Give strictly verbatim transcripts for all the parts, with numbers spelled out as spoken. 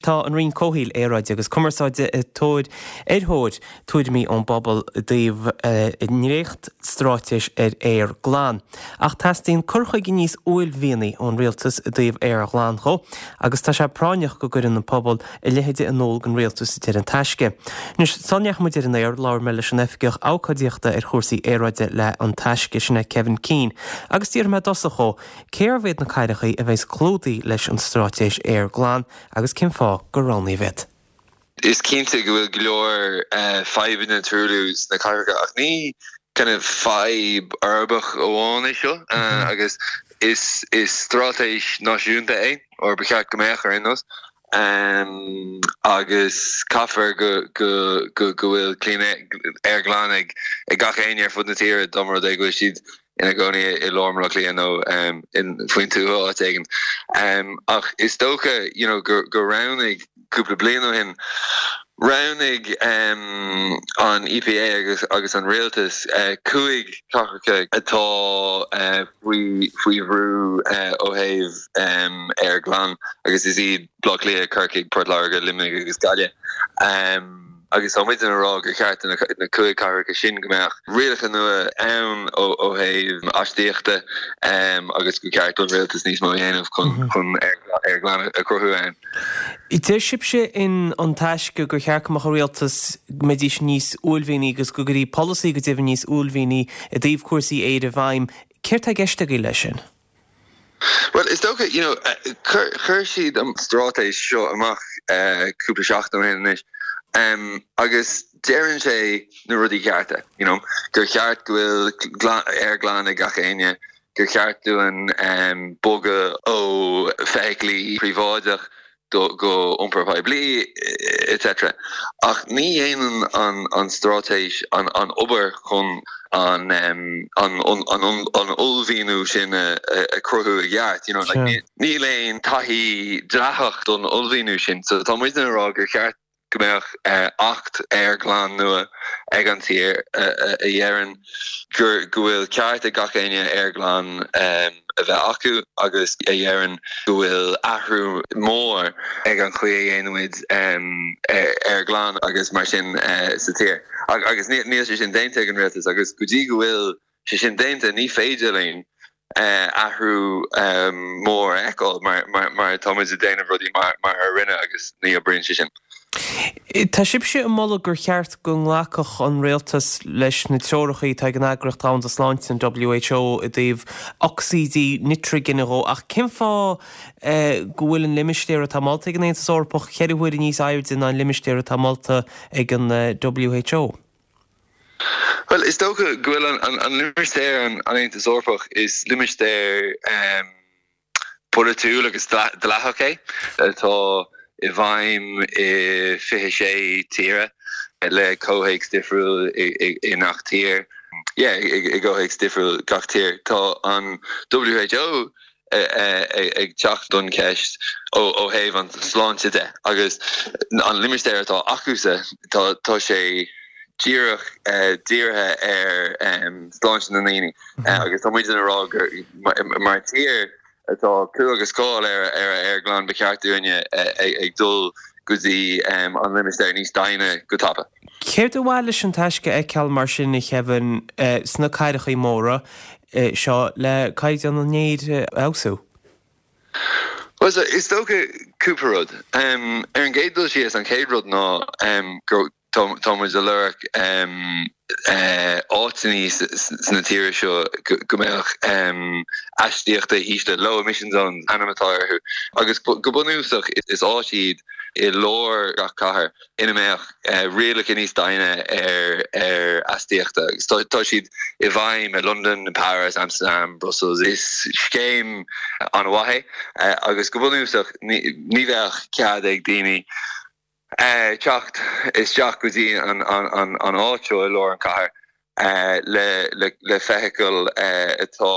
tá an rion cóhíl éráid agus cumarsáide tóid éthóid tuaid mí an bobbal daobh níocht stráiteis ar éir glán. Ach tastín curcha níos uil bhíanaí ón rialtas daobh éir glán cho, agus tá sé práineach go gurann an pobl i lehéide an nóg an rialtas tíar an taisce. Nus sanneach mu ar an éir láir me leis an efigech ácadíochta ar chósaí éráide le an taisce sinna Kevin Keane. Agus tíar me dosa cho, céir bhéad na caiirechaí a bheits clúdaí leis an stráiteis éir glán agus cin fá go rannaí bheith. Is cínta go bhfuil glór uh, five in the Turloos na cairecha ach ní kind of five arbach óháin é seo uh, agus is is stráiteis náisiúnta é or becheart gombeach ar innos um, agus caafar go go go go bhfuil clíine éir glán ag ag gach aon ar fud na tíre domar ag go siad ina gcónaí i lormach líanó um, in faoin tútha áit éigen. Um, ach is tócha, you know, go, go rounnig cúpla bliain ó hin, rounnig um, an E P A agus, agus an Rialtas uh, cuaig cachacha atá uh, faoi bhrú uh, ó thaobh um, ar glán agus is iad blog lia Kirkig, Port Larga, Limerick agus Gallia. Um, agus á muid an rá gur ceart na cuaig cachacha sin gombeach rialacha nua ann ó ó thaobh aistíochta um, agus go ceart ón Rialtas níos mó dhéanamh chun chun ar glán a cruthú ann. I dtí sibse in an taisce gur chearcamach a Rialtas medís níos úlmhíní agus go gurí policy go dtíobh níos úlmhíní a dtíobh cuasaí éad a bhaim. Céir tá geiste go leis sin? Well, it's okay, you know, chuir siad an stráiteis seo amach cúpla seachtain ó hin is. Um, agus dearann sé na rudí cearta, you know, gur ceart go bhfuil air glán ag gach aine, gur ceart doin um, boga ó feiclí príváideach do go umpar bhaidlí, et cetera. Ach ní dhéanann an an stráiteis an an obair chun an um, an an an an ulmhíonú sin a a cruthú a gheart, you know, like ní ní léon taithí drachach don ulmhíonú sin, so tá muid an rá gur ceart gombeach uh, acht air glán nua ag an tír a dhéann gur go bhfuil ceart a gach aine air glán um, a bheith acu agus a dhéann go bhfuil athrú mór ag an chuí a dhéanamid um, air glán agus mar sin uh, sa tír. Ag, agus níl sé sin déinte ag an Rialtas agus go dtí go bhfuil sé sin déinte ní féidir léinn uh, athrú um, mór eáil mar, mar, mar táid a déanamh rudí mar, mar a rinne agus ní a bríonn sé sin. Tá sibse an molla gur cheart go nglacach an Rialtas leis na teorachaí tá an agracht an a sláint an W H O a dtíobh oxídí nitriginaró ach cin fá go bhfuil an limistéir atá Malta ag an éantas orpach cheirhhuiir níos aird in an limistéir atá Malta ag an W H O? Well, is tócha go bhfuil an, an limistéir an éantas orpach is limistéir um, politúil agus dlachach é atá I bhaim I fiche sé tíre le cóhéic difriúil I nach tír. Yeah, I cóhéic difriúil gach tír. Tá an W H O ag teach don ceist ó thaobh an sláinte de. Agus an limistéir atá acusa tá sé díreach dírethe ar sláinte na naoine. Agus tá muid an rá gur mar tír atá cú agus scáil ar ar air glán beceartúine ag dul gotí an limistéir níos daine go tapa. Céir do bhhail leis an taisce ag ceall mar sin i cheann sna cairechaí móra seo le caiid an néad ausú? Well, so, is tócha cúparrod. Um, ar an géadúil sios an céadrod ná um, Thomas a Lurk um, uh, átaní sna tíre seo gombeach um, aistíochta híiste low emission zones animatáirthú. Agus go bunúsach is áisiad I lór gach cahar ina meach uh, rialach níos daine ar ar aistíochta. Tá siad I bhaim I London, Paris, Amsterdam, Brussels is scéim an bhaithe uh, agus go bunúsach ní bheith cead ag daoine Uh, teacht is teach go dtí an an an an áiteo I lór an cahar uh, le le le feithicil uh, atá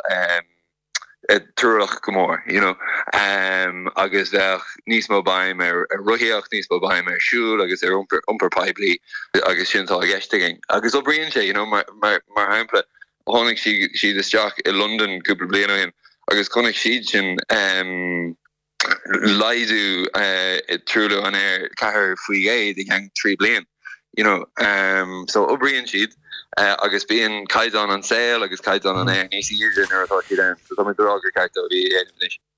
um, tuach go mór, you know, um, agus bheith níos mó baim ar ruthíocht níos mó baim ar siúil agus ar umper umper paiblí agus sin tá gceistigin. Agus ó bríonn sé, you know, mar mar mar hampla tháinig si si is teach I London cúpla bliana hin agus chunig siad sin um, laidu uh, trúlo an air cahar fuigé de gang trí blian. You know, um, so obrian sheet, uh, agus being kaidan on sale, agus kaidan on air, nisi years in or authority then. So some of the roger character will be